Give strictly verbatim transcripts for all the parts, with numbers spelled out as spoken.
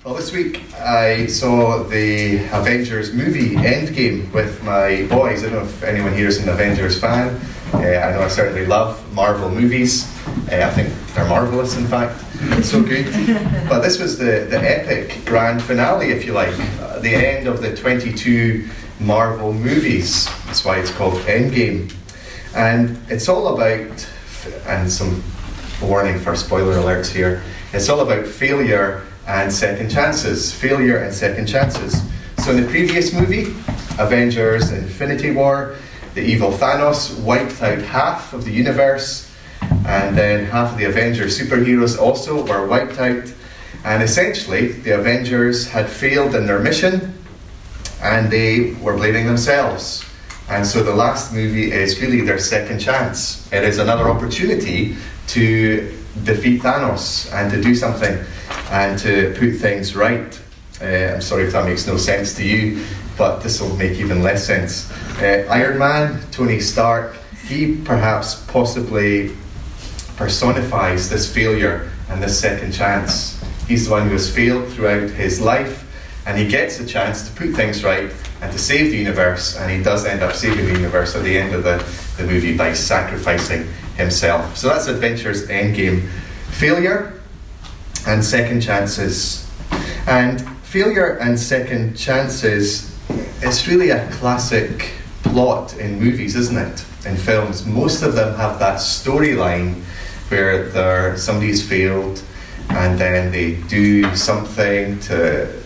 Well, this week I saw the Avengers movie Endgame with my boys. I don't know if anyone here is an Avengers fan. Uh, I know I certainly love Marvel movies. Uh, I think they're marvellous, in fact. It's so good. But this was the, the epic grand finale, if you like. Uh, the end of the twenty-two Marvel movies. That's why it's called Endgame. And it's all about, and some warning for spoiler alerts here, it's all about failure and second chances. Failure and second chances. So in the previous movie, Avengers Infinity War, the evil Thanos wiped out half of the universe, and then half of the Avengers superheroes also were wiped out. And essentially, the Avengers had failed in their mission, and they were blaming themselves. And so the last movie is really their second chance. It is another opportunity to defeat Thanos and to do something and to put things right. Uh, I'm sorry if that makes no sense to you, but this will make even less sense. Uh, Iron Man, Tony Stark, he perhaps possibly personifies this failure and this second chance. He's the one who has failed throughout his life, and he gets a chance to put things right and to save the universe, and he does end up saving the universe at the end of the, the movie by sacrificing himself. So that's Avengers Endgame. Failure and second chances. And failure and second chances, it's really a classic plot in movies, isn't it? In films. Most of them have that storyline where there, somebody's failed and then they do something to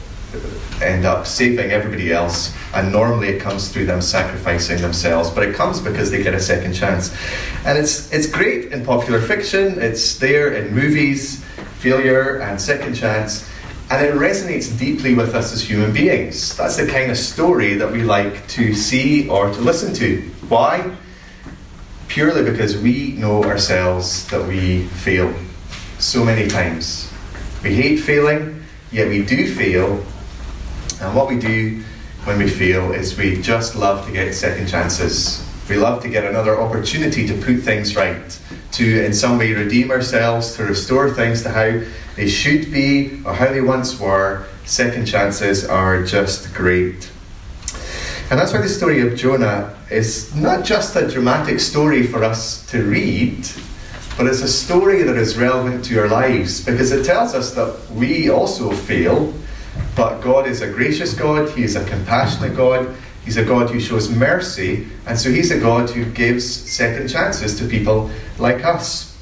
end up saving everybody else, and normally it comes through them sacrificing themselves, but it comes because they get a second chance. And it's it's great in popular fiction, it's there in movies, failure and second chance, and it resonates deeply with us as human beings. That's the kind of story that we like to see or to listen to. Why? Purely because we know ourselves that we fail so many times. We hate failing, yet we do fail. And what we do when we fail is we just love to get second chances. We love to get another opportunity to put things right, to in some way redeem ourselves, to restore things to how they should be or how they once were. Second chances are just great. And that's why the story of Jonah is not just a dramatic story for us to read, but it's a story that is relevant to our lives, because it tells us that we also fail. But God is a gracious God, He is a compassionate God, He's a God who shows mercy, and so He's a God who gives second chances to people like us.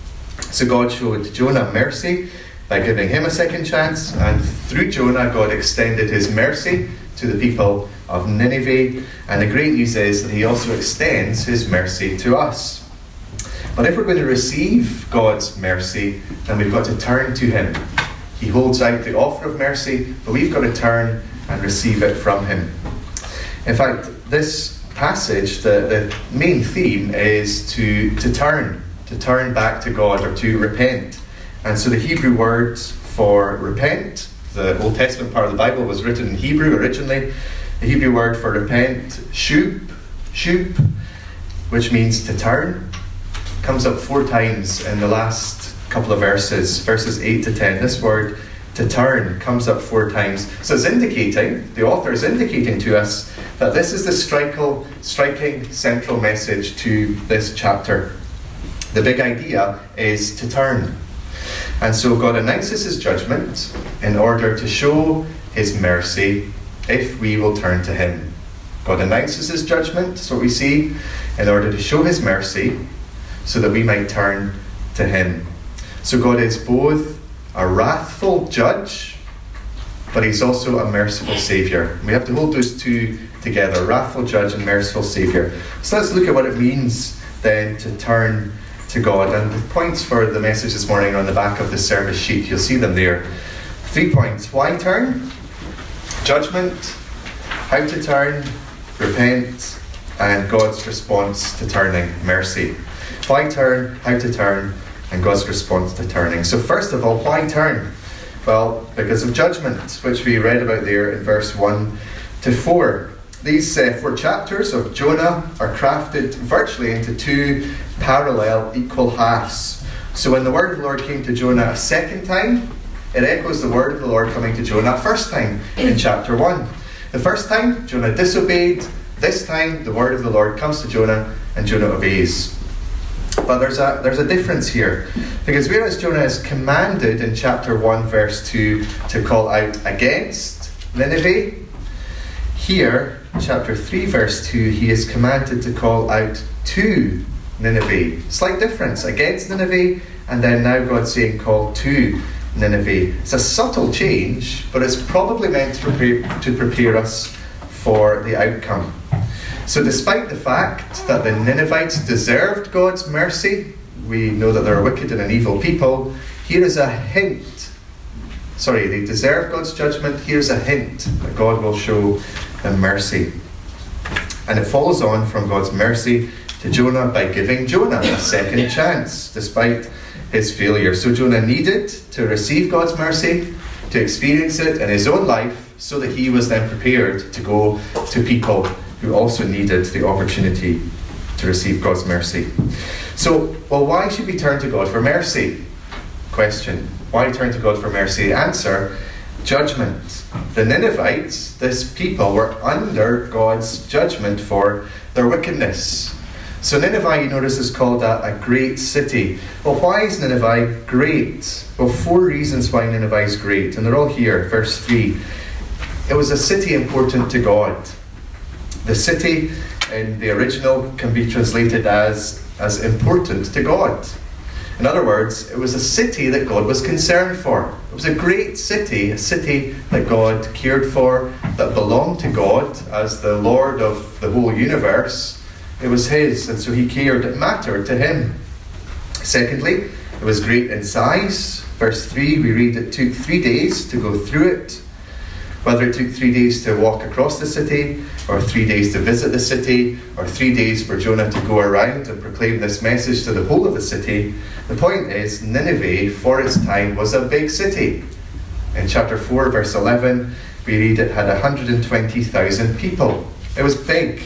So God showed Jonah mercy by giving him a second chance, and through Jonah God extended His mercy to the people of Nineveh, and the great news is that He also extends His mercy to us. But if we're going to receive God's mercy, then we've got to turn to Him. He holds out the offer of mercy, but we've got to turn and receive it from Him. In fact, this passage, the, the main theme is to, to turn, to turn back to God, or to repent. And so the Hebrew word for repent, the Old Testament part of the Bible was written in Hebrew originally. The Hebrew word for repent, shup, shup, which means to turn, comes up four times in the last couple of verses, verses eight to ten. This word, to turn, comes up four times. So it's indicating, the author is indicating to us that this is the striking, striking central message to this chapter. The big idea is to turn. And so God announces His judgment in order to show His mercy if we will turn to Him. God announces His judgment, that's what we see, in order to show His mercy so that we might turn to Him. So God is both a wrathful judge, but He's also a merciful Saviour. We have to hold those two together, wrathful judge and merciful Saviour. So let's look at what it means then to turn to God. And the points for the message this morning are on the back of the service sheet. You'll see them there. Three points. Why turn? Judgment. How to turn. Repent. And God's response to turning. Mercy. Why turn? How to turn? And God's response to turning. So first of all, why turn? Well, because of judgment, which we read about there in verse one to four. These uh, four chapters of Jonah are crafted virtually into two parallel equal halves. So when the word of the Lord came to Jonah a second time, it echoes the word of the Lord coming to Jonah first time in chapter one. The first time, Jonah disobeyed. This time, the word of the Lord comes to Jonah, and Jonah obeys. But there's a there's a difference here, because whereas Jonah is commanded in chapter one, verse two, to call out against Nineveh, here, chapter three, verse two, he is commanded to call out to Nineveh. Slight difference, against Nineveh, and then now God's saying call to Nineveh. It's a subtle change, but it's probably meant to prepare, to prepare us for the outcome. So despite the fact that the Ninevites deserved God's mercy, we know that they're wicked and an evil people, here is a hint. Sorry, they deserve God's judgment. Here's a hint that God will show them mercy. And it follows on from God's mercy to Jonah by giving Jonah a second chance, despite his failure. So Jonah needed to receive God's mercy, to experience it in his own life, so that he was then prepared to go to people who also needed the opportunity to receive God's mercy. So, well, why should we turn to God for mercy? Question. Why turn to God for mercy? Answer. Judgment. The Ninevites, this people, were under God's judgment for their wickedness. So Nineveh, you notice, is called a, a great city. Well, why is Nineveh great? Well, four reasons why Nineveh is great, and they're all here. Verse three. It was a city important to God. The city in the original can be translated as, as important to God. In other words, it was a city that God was concerned for. It was a great city, a city that God cared for, that belonged to God as the Lord of the whole universe. It was his, and so he cared. It mattered to him. Secondly, it was great in size. Verse three, we read it took three days to go through it. Whether it took three days to walk across the city, or three days to visit the city, or three days for Jonah to go around and proclaim this message to the whole of the city, the point is, Nineveh, for its time, was a big city. In chapter four, verse eleven, we read it had one hundred twenty thousand people. It was big.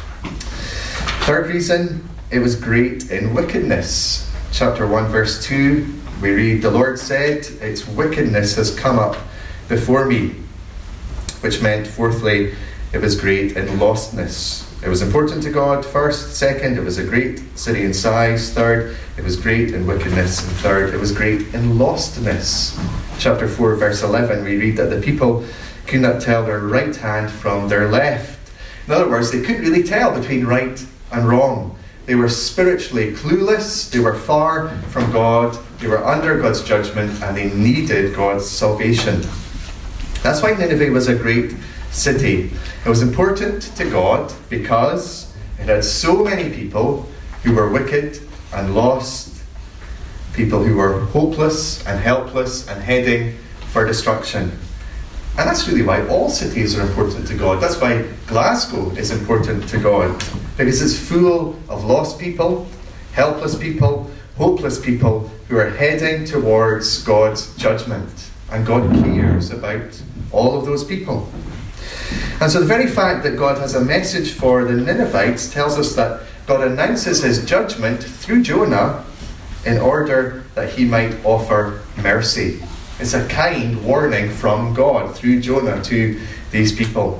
Third reason, it was great in wickedness. Chapter one, verse two, we read, the Lord said, its wickedness has come up before me. Which meant, fourthly, it was great in lostness. It was important to God, first. Second, it was a great city in size. Third, it was great in wickedness. And third, it was great in lostness. Chapter four, verse eleven, we read that the people could not tell their right hand from their left. In other words, they couldn't really tell between right and wrong. They were spiritually clueless. They were far from God. They were under God's judgment, and they needed God's salvation. That's why Nineveh was a great city. It was important to God because it had so many people who were wicked and lost, people who were hopeless and helpless and heading for destruction. And that's really why all cities are important to God. That's why Glasgow is important to God, because it's full of lost people, helpless people, hopeless people who are heading towards God's judgment. And God cares about all of those people. And so the very fact that God has a message for the Ninevites tells us that God announces his judgment through Jonah in order that he might offer mercy. It's a kind warning from God through Jonah to these people.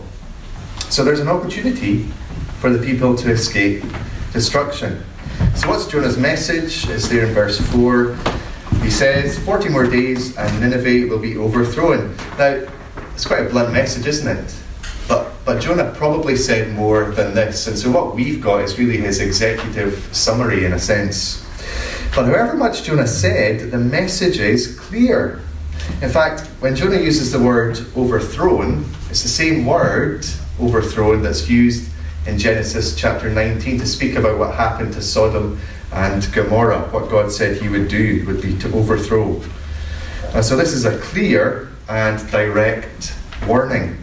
So there's an opportunity for the people to escape destruction. So what's Jonah's message? It's there in verse four. He says, forty more days and Nineveh will be overthrown. Now, it's quite a blunt message, isn't it? But but Jonah probably said more than this. And so what we've got is really his executive summary in a sense. But however much Jonah said, the message is clear. In fact, when Jonah uses the word overthrown, it's the same word, overthrown, that's used in Genesis chapter nineteen to speak about what happened to Sodom and Gomorrah. What God said he would do would be to overthrow. And so this is a clear and direct warning.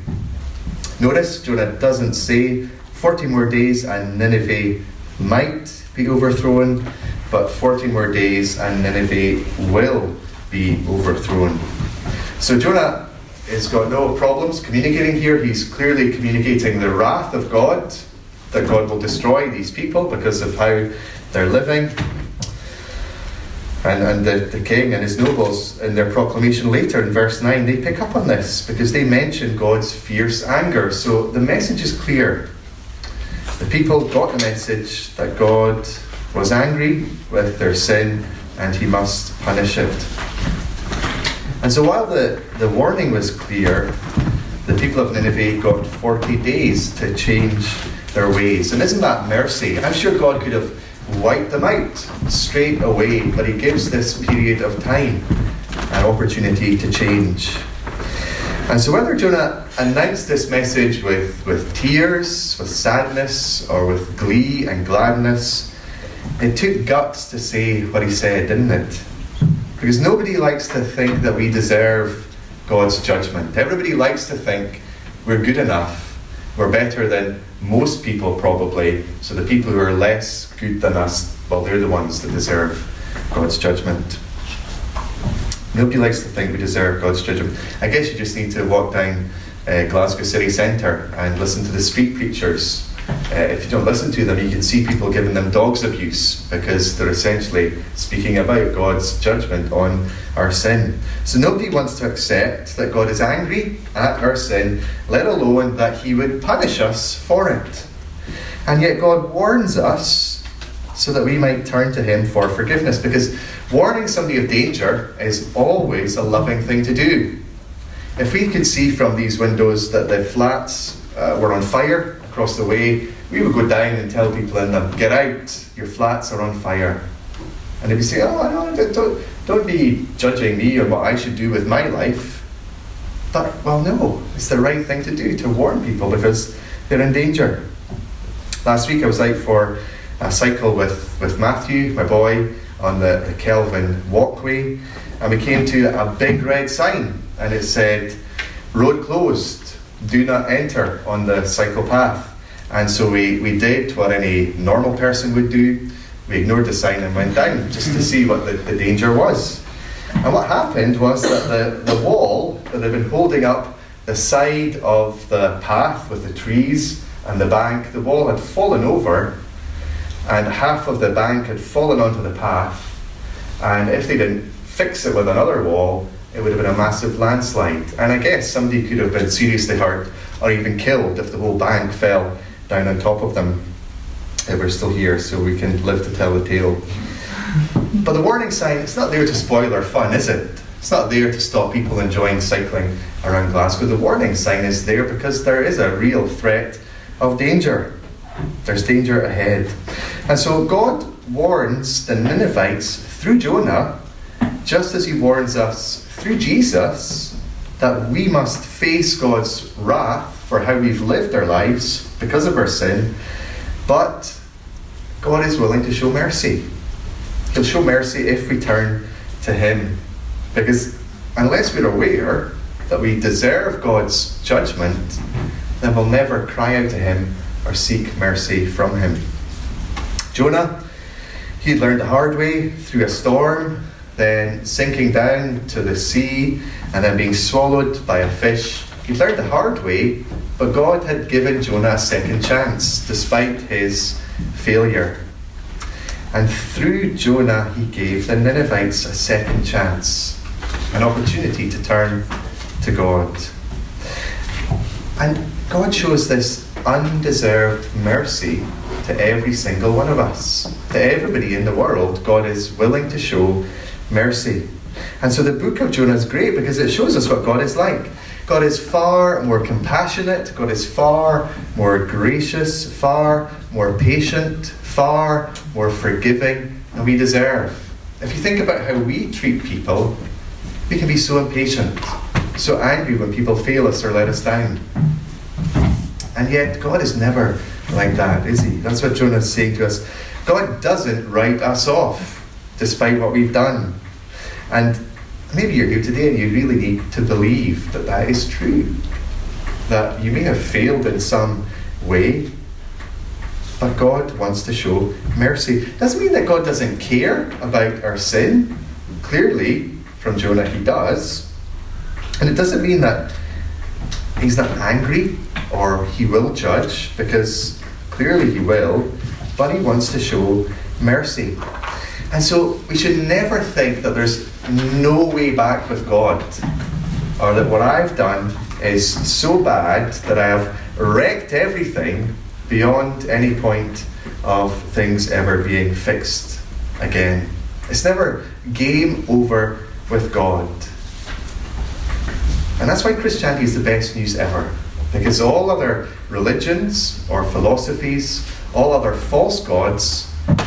Notice Jonah doesn't say forty more days and Nineveh might be overthrown, but forty more days and Nineveh will be overthrown. So Jonah has got no problems communicating here. He's clearly communicating the wrath of God, that God will destroy these people because of how they're living. And, and the, the king and his nobles, in their proclamation later in verse nine, they pick up on this because they mention God's fierce anger. So the message is clear. The people got the message that God was angry with their sin and he must punish it. And so while the, the warning was clear, the people of Nineveh got forty days to change their ways. And isn't that mercy? I'm sure God could have wiped them out straight away, but he gives this period of time an opportunity to change. And so whether Jonah announced this message with, with tears, with sadness, or with glee and gladness, it took guts to say what he said, didn't it? Because nobody likes to think that we deserve God's judgment. Everybody likes to think we're good enough, we're better than most people probably, so the people who are less good than us, well, they're the ones that deserve God's judgment. Nobody likes to think we deserve God's judgment. I guess you just need to walk down uh, Glasgow city centre and listen to the street preachers. Uh, if you don't listen to them, you can see people giving them dogs abuse because they're essentially speaking about God's judgment on our sin. So nobody wants to accept that God is angry at our sin, let alone that he would punish us for it. And yet God warns us so that we might turn to him for forgiveness, because warning somebody of danger is always a loving thing to do. If we could see from these windows that the flats uh, were on fire across the way, we would go down and tell people in them, get out, your flats are on fire. And they'd be saying, oh, no, don't, don't be judging me or what I should do with my life. But, well, no, it's the right thing to do, to warn people because they're in danger. Last week I was out for a cycle with, with Matthew, my boy, on the, the Kelvin walkway, and we came to a big red sign, and it said, road closed, do not enter on the cycle path. And so we, we did what any normal person would do. We ignored the sign and went down just to see what the, the danger was. And what happened was that the, the wall that had been holding up the side of the path with the trees and the bank, the wall had fallen over, and half of the bank had fallen onto the path. And if they didn't fix it with another wall, it would have been a massive landslide. And I guess somebody could have been seriously hurt or even killed if the whole bank fell down on top of them. Uh, we're still here, so we can live to tell the tale. But the warning sign, it's not there to spoil our fun, is it? It's not there to stop people enjoying cycling around Glasgow. The warning sign is there because there is a real threat of danger. There's danger ahead. And so God warns the Ninevites through Jonah, just as he warns us through Jesus, that we must face God's wrath for how we've lived our lives because of our sin, but God is willing to show mercy. He'll show mercy if we turn to him, because unless we're aware that we deserve God's judgment, then we'll never cry out to him or seek mercy from him. Jonah, he had learned the hard way through a storm, then sinking down to the sea, and then being swallowed by a fish. He learned the hard way, but God had given Jonah a second chance, despite his failure. And through Jonah, he gave the Ninevites a second chance, an opportunity to turn to God. And God shows this undeserved mercy to every single one of us. To everybody in the world, God is willing to show mercy. And so the book of Jonah is great because it shows us what God is like. God is far more compassionate, God is far more gracious, far more patient, far more forgiving than we deserve. If you think about how we treat people, we can be so impatient, so angry when people fail us or let us down. And yet God is never like that, is he? That's what Jonah is saying to us. God doesn't write us off despite what we've done. And maybe you're here today and you really need to believe that that is true. That you may have failed in some way, but God wants to show mercy. Doesn't mean that God doesn't care about our sin. Clearly, from Jonah, he does. And it doesn't mean that he's not angry or he will judge, because clearly he will, but he wants to show mercy. And so we should never think that there's no way back with God, or that what I've done is so bad that I have wrecked everything beyond any point of things ever being fixed again. It's never game over with God. And that's why Christianity is the best news ever. Because all other religions or philosophies, all other false gods,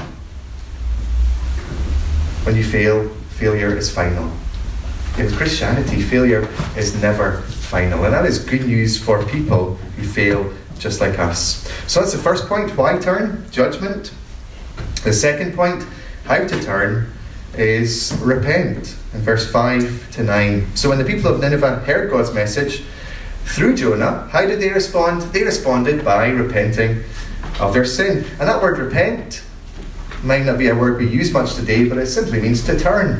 when you fail, failure is final. In Christianity, failure is never final. And that is good news for people who fail just like us. So that's the first point. Why turn? Judgment. The second point, how to turn, is repent. In verse five to nine. So when the people of Nineveh heard God's message through Jonah, how did they respond? They responded by repenting of their sin. And that word repent might not be a word we use much today, but it simply means to turn.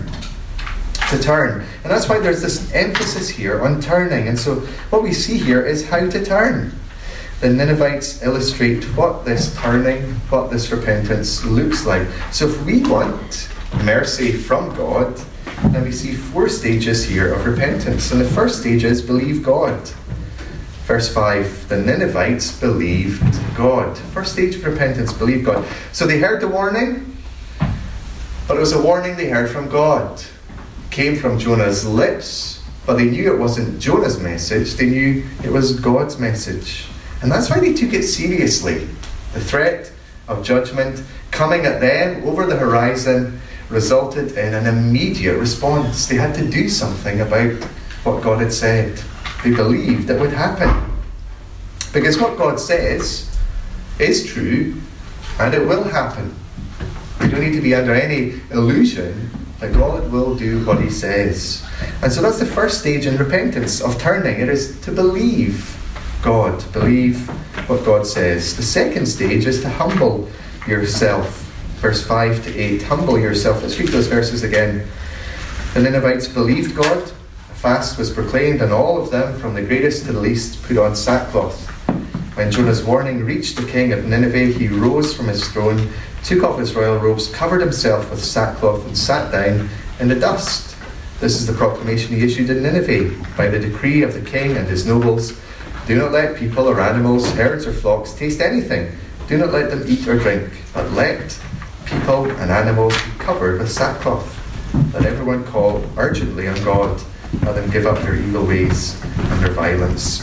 To turn. And that's why there's this emphasis here on turning. And so what we see here is how to turn. The Ninevites illustrate what this turning, what this repentance looks like. So if we want mercy from God, then we see four stages here of repentance. And the first stage is believe God. Verse five, the Ninevites believed God. First stage of repentance, believe God. So they heard the warning, but it was a warning they heard from God. It came from Jonah's lips, but they knew it wasn't Jonah's message. They knew it was God's message. And that's why they took it seriously. The threat of judgment coming at them over the horizon resulted in an immediate response. They had to do something about what God had said. They believed it would happen. Because what God says is true, and it will happen. We don't need to be under any illusion that God will do what he says. And so that's the first stage in repentance, of turning. It is to believe God, believe what God says. The second stage is to humble yourself. Verse five to eight, humble yourself. Let's read those verses again. The Ninevites believed God. A fast was proclaimed, and all of them, from the greatest to the least, put on sackcloth. When Jonah's warning reached the king of Nineveh, he rose from his throne, took off his royal robes, covered himself with sackcloth, and sat down in the dust. This is the proclamation he issued in Nineveh, by the decree of the king and his nobles. Do not let people or animals, herds or flocks taste anything. Do not let them eat or drink, but let people and animals be covered with sackcloth. Let everyone call urgently on God. Let them give up their evil ways and their violence.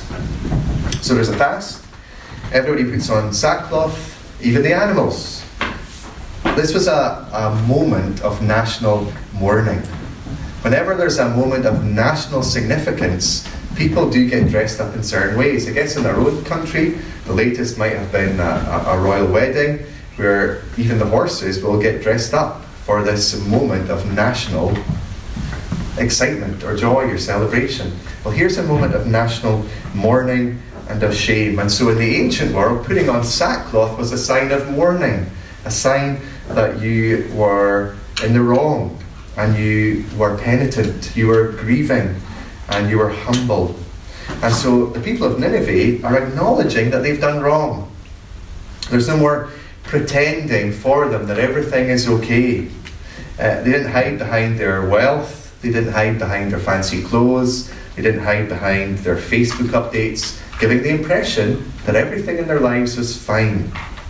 So there's a fast. Everybody puts on sackcloth, even the animals. This was a, a moment of national mourning. Whenever there's a moment of national significance, people do get dressed up in certain ways. I guess in their own country, the latest might have been a, a royal wedding, where even the horses will get dressed up for this moment of national excitement or joy or celebration. Well, here's a moment of national mourning and of shame. And so in the ancient world, putting on sackcloth was a sign of mourning, a sign that you were in the wrong and you were penitent, you were grieving, and you were humble. And so the people of Nineveh are acknowledging that they've done wrong. There's no more pretending for them that everything is okay. Uh, they didn't hide behind their wealth. They didn't hide behind their fancy clothes. They didn't hide behind their Facebook updates, giving the impression that everything in their lives was fine.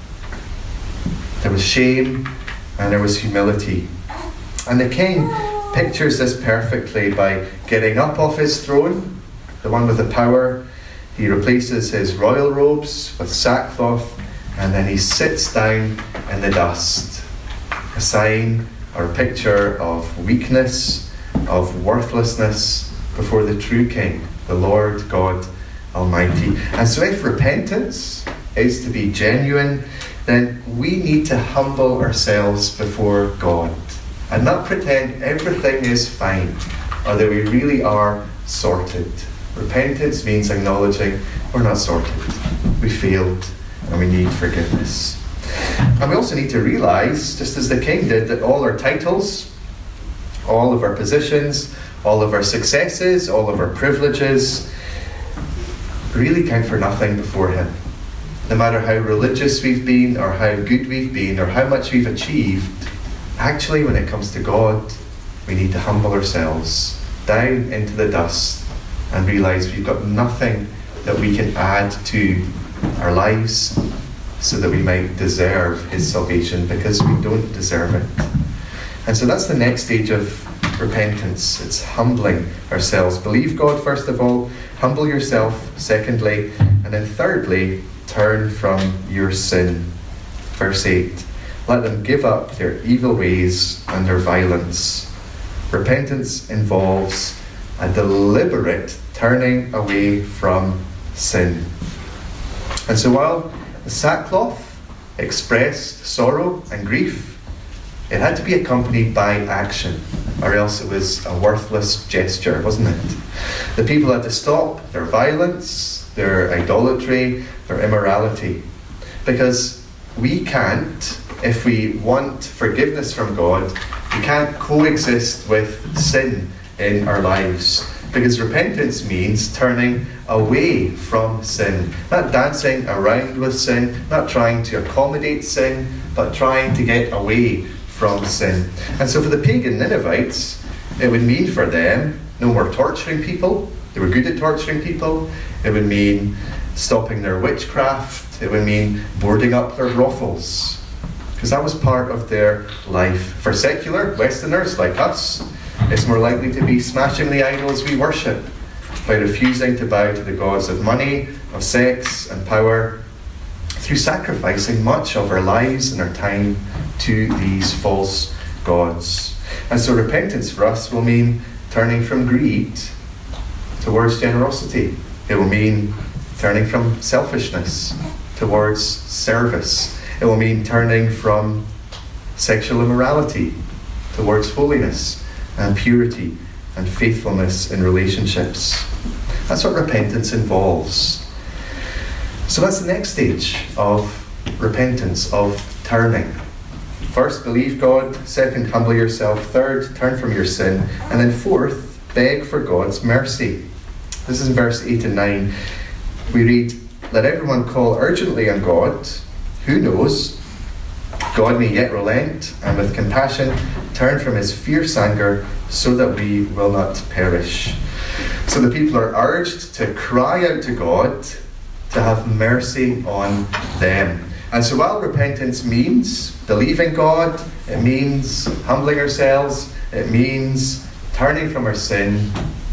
There was shame and there was humility. And the king pictures this perfectly by getting up off his throne, the one with the power. He replaces his royal robes with sackcloth, and then he sits down in the dust. A sign or a picture of weakness, of worthlessness before the true King, the Lord God Almighty. And so if repentance is to be genuine, then we need to humble ourselves before God and not pretend everything is fine or that we really are sorted. Repentance means acknowledging we're not sorted. We failed and we need forgiveness. And we also need to realise, just as the king did, that all our titles, all of our positions, all of our successes, all of our privileges really count for nothing before him. No matter how religious we've been or how good we've been or how much we've achieved, actually, when it comes to God, we need to humble ourselves down into the dust and realise we've got nothing that we can add to our lives so that we might deserve his salvation, because we don't deserve it. And so that's the next stage of repentance. It's humbling ourselves. Believe God, first of all. Humble yourself, secondly. And then thirdly, turn from your sin. Verse eight. Let them give up their evil ways and their violence. Repentance involves a deliberate turning away from sin. And so while the sackcloth expressed sorrow and grief, it had to be accompanied by action, or else it was a worthless gesture, wasn't it? The people had to stop their violence, their idolatry, their immorality. Because we can't, if we want forgiveness from God, we can't coexist with sin in our lives. Because repentance means turning away from sin. Not dancing around with sin, not trying to accommodate sin, but trying to get away from sin. And so for the pagan Ninevites, it would mean for them no more torturing people. They were good at torturing people. It would mean stopping their witchcraft. It would mean boarding up their brothels, because that was part of their life. For secular Westerners like us, it's more likely to be smashing the idols we worship by refusing to bow to the gods of money, of sex and power, through sacrificing much of our lives and our time to these false gods. And so repentance for us will mean turning from greed towards generosity. It will mean turning from selfishness towards service. It will mean turning from sexual immorality towards holiness and purity and faithfulness in relationships. That's what repentance involves. So that's the next stage of repentance, of turning. First, believe God. Second, humble yourself. Third, turn from your sin. And then fourth, beg for God's mercy. This is in verse eight and nine. We read, "Let everyone call urgently on God. Who knows? God may yet relent, and with compassion turn from his fierce anger, so that we will not perish." So the people are urged to cry out to God to have mercy on them. And so while repentance means believing God, it means humbling ourselves, it means turning from our sin,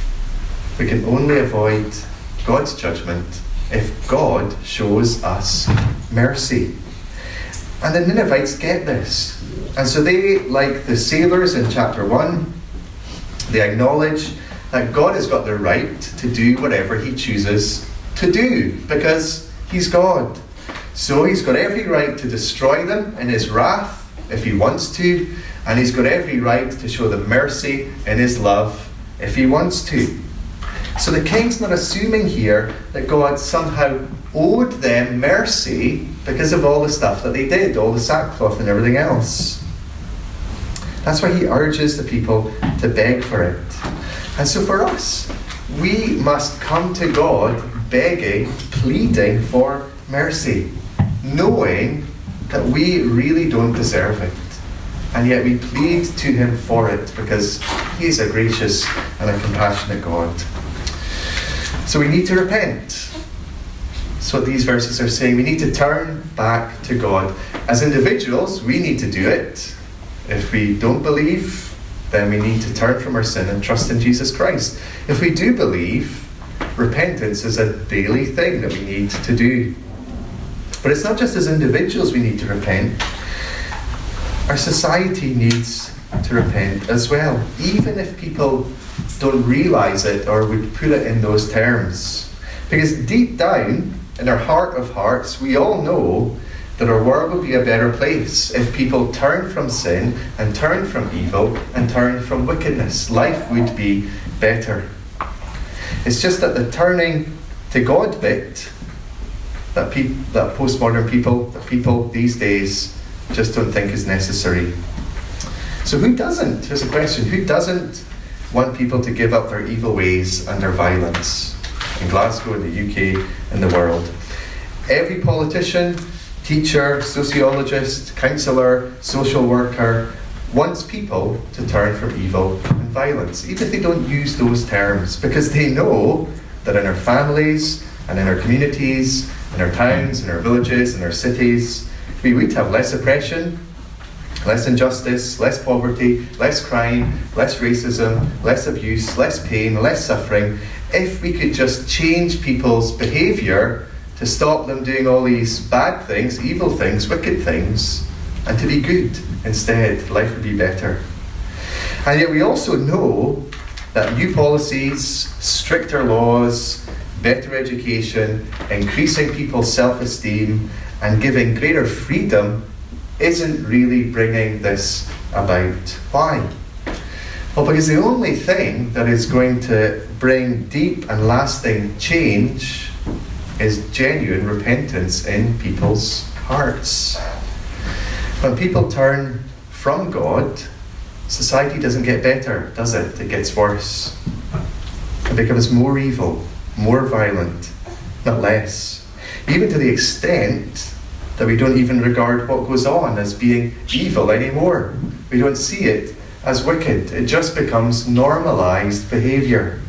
we can only avoid God's judgment if God shows us mercy. And the Ninevites get this. And so they, like the sailors in chapter one, they acknowledge that God has got the right to do whatever he chooses to do, because he's God. So he's got every right to destroy them in his wrath if he wants to, and he's got every right to show them mercy in his love if he wants to. So the king's not assuming here that God somehow owed them mercy because of all the stuff that they did, all the sackcloth and everything else. That's why he urges the people to beg for it. And so for us, we must come to God begging, pleading for mercy, knowing that we really don't deserve it. And yet we plead to him for it because he is a gracious and a compassionate God. So we need to repent. That's what these verses are saying. We need to turn back to God. As individuals, we need to do it. If we don't believe, then we need to turn from our sin and trust in Jesus Christ. If we do believe, repentance is a daily thing that we need to do. But it's not just as individuals we need to repent. Our society needs to repent as well, even if people don't realise it or would put it in those terms. Because deep down, in our heart of hearts, we all know that our world would be a better place if people turn from sin and turn from evil and turn from wickedness. Life would be better. It's just that the turning to God bit that, pe- that postmodern people, that people these days just don't think is necessary. So who doesn't? Here's a question. Who doesn't want people to give up their evil ways and their violence? In Glasgow, in the U K, in the world. Every politician, teacher, sociologist, counsellor, social worker, wants people to turn from evil and violence, even if they don't use those terms, because they know that in our families and in our communities, in our towns, in our villages, in our cities, we would have less oppression, less injustice, less poverty, less crime, less racism, less abuse, less pain, less suffering, if we could just change people's behaviour to stop them doing all these bad things, evil things, wicked things, and to be good instead. Life would be better. And yet we also know that new policies, stricter laws, better education, increasing people's self-esteem, and giving greater freedom isn't really bringing this about. Why? Well, because the only thing that is going to bring deep and lasting change is genuine repentance in people's hearts. When people turn from God, society doesn't get better, does it? It gets worse. It becomes more evil, more violent, not less. Even to the extent that we don't even regard what goes on as being evil anymore. We don't see it as wicked. It just becomes normalized behaviour.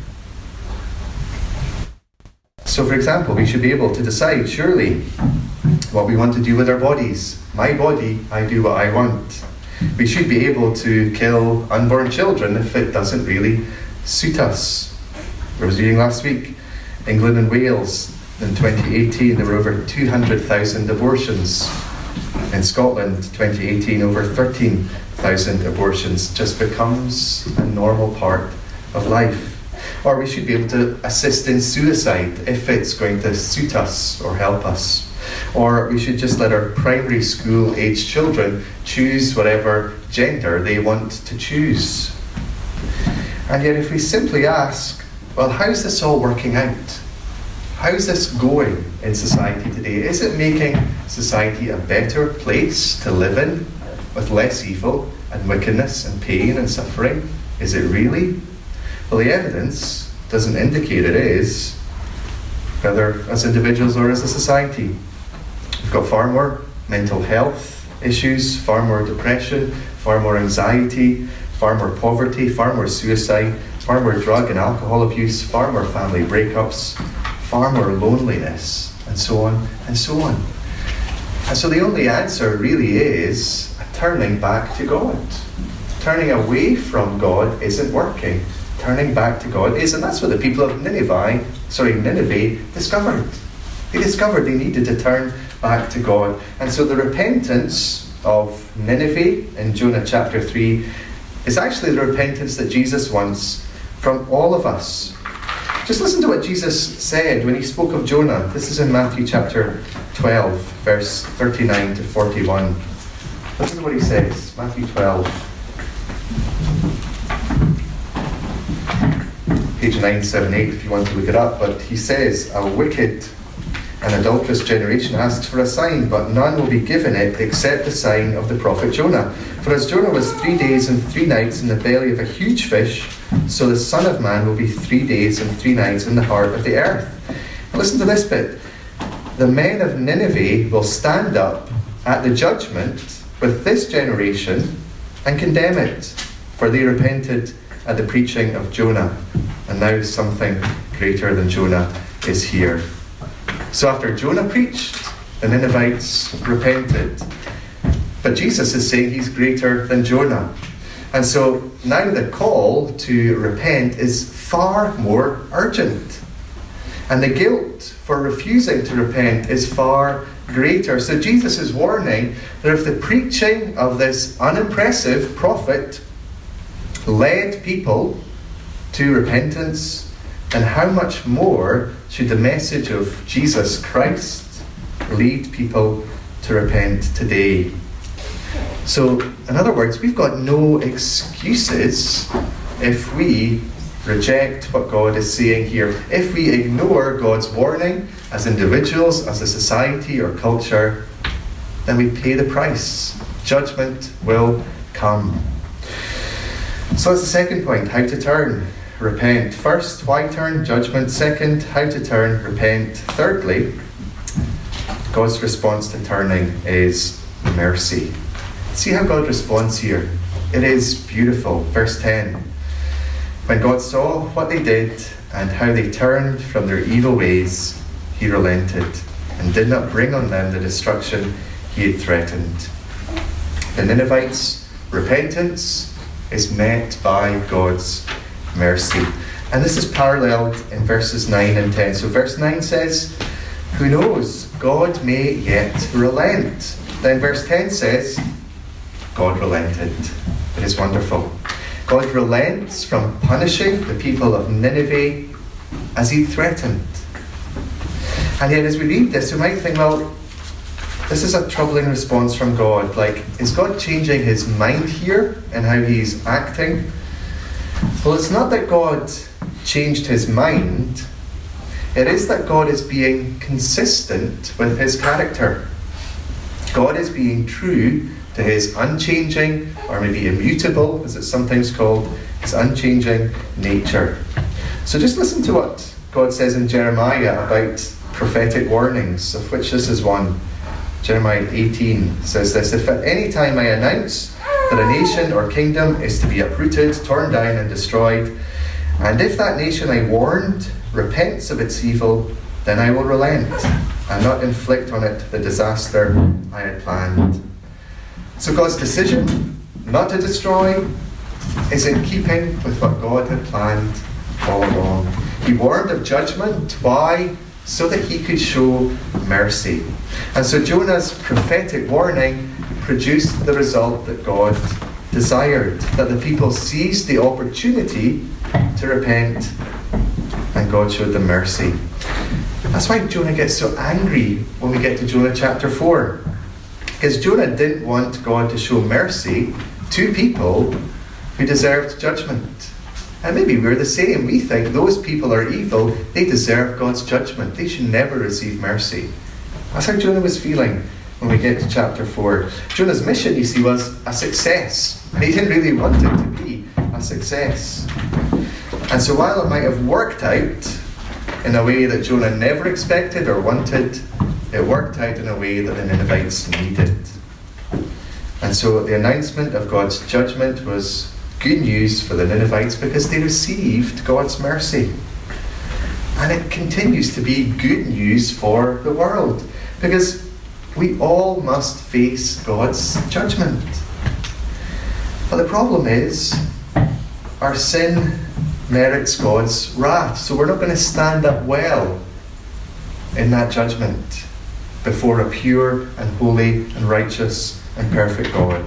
So, for example, we should be able to decide, surely, what we want to do with our bodies. My body, I do what I want. We should be able to kill unborn children if it doesn't really suit us. I was reading last week, England and Wales, in twenty eighteen, there were over two hundred thousand abortions. In Scotland, twenty eighteen, over thirteen thousand abortions. Just becomes a normal part of life. Or we should be able to assist in suicide if it's going to suit us or help us. Or we should just let our primary school age children choose whatever gender they want to choose. And yet if we simply ask, well, how's this all working out? How's this going in society today? Is it making society a better place to live in with less evil and wickedness and pain and suffering? Is it really? Well, the evidence doesn't indicate it is, whether as individuals or as a society. We've got far more mental health issues, far more depression, far more anxiety, far more poverty, far more suicide, far more drug and alcohol abuse, far more family breakups, far more loneliness, and so on and so on. And so the only answer really is a turning back to God. Turning away from God isn't working. Turning back to God is, and that's what the people of Nineveh, sorry, Nineveh discovered. They discovered they needed to turn back to God. And so the repentance of Nineveh in Jonah chapter three is actually the repentance that Jesus wants from all of us. Just listen to what Jesus said when he spoke of Jonah. This is in Matthew chapter twelve, verse thirty-nine to forty-one. Listen to what he says, Matthew twelve. Page nine seventy-eight if you want to look it up. But he says, a wicked and adulterous generation asks for a sign, but none will be given it except the sign of the prophet Jonah. For as Jonah was three days and three nights in the belly of a huge fish, so the Son of Man will be three days and three nights in the heart of the earth. Now listen to this bit. The men of Nineveh will stand up at the judgment with this generation and condemn it, for they repented at the preaching of Jonah, and now something greater than Jonah is here. So after Jonah preached, the Ninevites repented. But Jesus is saying he's greater than Jonah. And so now the call to repent is far more urgent. And the guilt for refusing to repent is far greater. So Jesus is warning that if the preaching of this unimpressive prophet led people to repentance, then how much more should the message of Jesus Christ lead people to repent today? So, in other words, we've got no excuses if we reject what God is saying here. If we ignore God's warning as individuals, as a society or culture, then we pay the price. Judgment will come. So that's the second point, how to turn. Repent. First, why turn? Judgment. Second, how to turn? Repent. Thirdly, God's response to turning is mercy. See how God responds here. It is beautiful. Verse ten. When God saw what they did and how they turned from their evil ways, he relented and did not bring on them the destruction he had threatened. The Ninevites' repentance is met by God's mercy. And this is paralleled in verses nine and ten. So verse nine says, who knows, God may yet relent. Then verse ten says, God relented. It is wonderful. God relents from punishing the people of Nineveh as he threatened. And yet as we read this, we might think, well, this is a troubling response from God. Like, is God changing his mind here in how he's acting? Well, it's not that God changed his mind. It is that God is being consistent with his character. God is being true to his unchanging, or maybe immutable, as it's sometimes called, his unchanging nature. So just listen to what God says in Jeremiah about prophetic warnings, of which this is one. Jeremiah eighteen says this, if at any time I announce that a nation or kingdom is to be uprooted, torn down and destroyed, and if that nation I warned repents of its evil, then I will relent and not inflict on it the disaster I had planned. So God's decision not to destroy is in keeping with what God had planned all along. He warned of judgment. Why? So that he could show mercy. And so Jonah's prophetic warning produced the result that God desired, that the people seized the opportunity to repent, and God showed them mercy. That's why Jonah gets so angry when we get to Jonah chapter four. Because Jonah didn't want God to show mercy to people who deserved judgment. And maybe we're the same. We think those people are evil. They deserve God's judgment. They should never receive mercy. That's how Jonah was feeling when we get to chapter four. Jonah's mission, you see, was a success. And he didn't really want it to be a success. And so while it might have worked out in a way that Jonah never expected or wanted, it worked out in a way that the Ninevites needed. And so the announcement of God's judgment was good news for the Ninevites because they received God's mercy. And it continues to be good news for the world because we all must face God's judgment. But the problem is our sin merits God's wrath. So we're not going to stand up well in that judgment before a pure and holy and righteous and perfect God.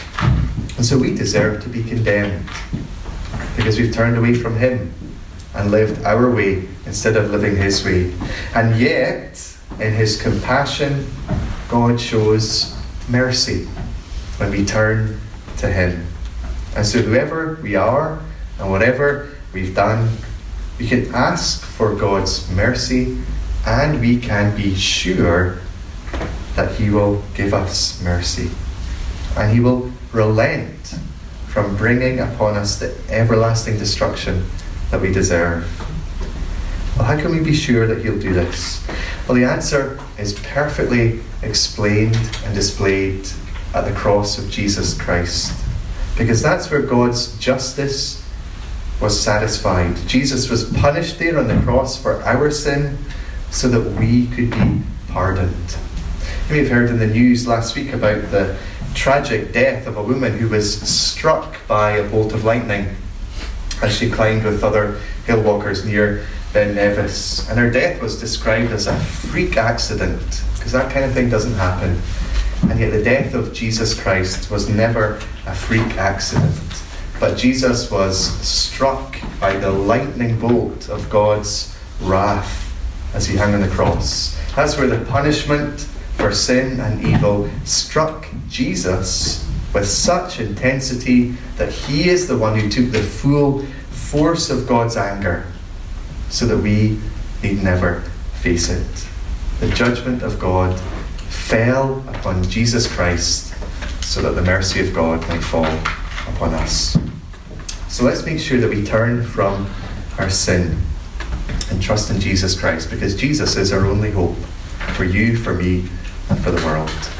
And so we deserve to be condemned because we've turned away from him and lived our way instead of living his way. And yet, in his compassion, God shows mercy when we turn to him. And so whoever we are and whatever we've done, we can ask for God's mercy and we can be sure that he will give us mercy. And he will relent from bringing upon us the everlasting destruction that we deserve. Well, how can we be sure that he'll do this? Well, the answer is perfectly explained and displayed at the cross of Jesus Christ. Because that's where God's justice was satisfied. Jesus was punished there on the cross for our sin so that we could be pardoned. You may have heard in the news last week about the tragic death of a woman who was struck by a bolt of lightning as she climbed with other hill walkers near Ben Nevis. And her death was described as a freak accident, because that kind of thing doesn't happen. And yet the death of Jesus Christ was never a freak accident. But Jesus was struck by the lightning bolt of God's wrath as he hung on the cross. That's where the punishment for sin and evil struck Jesus with such intensity that he is the one who took the full force of God's anger so that we need never face it. The judgment of God fell upon Jesus Christ so that the mercy of God might fall upon us. So let's make sure that we turn from our sin and trust in Jesus Christ, because Jesus is our only hope for you, for me, and for the world.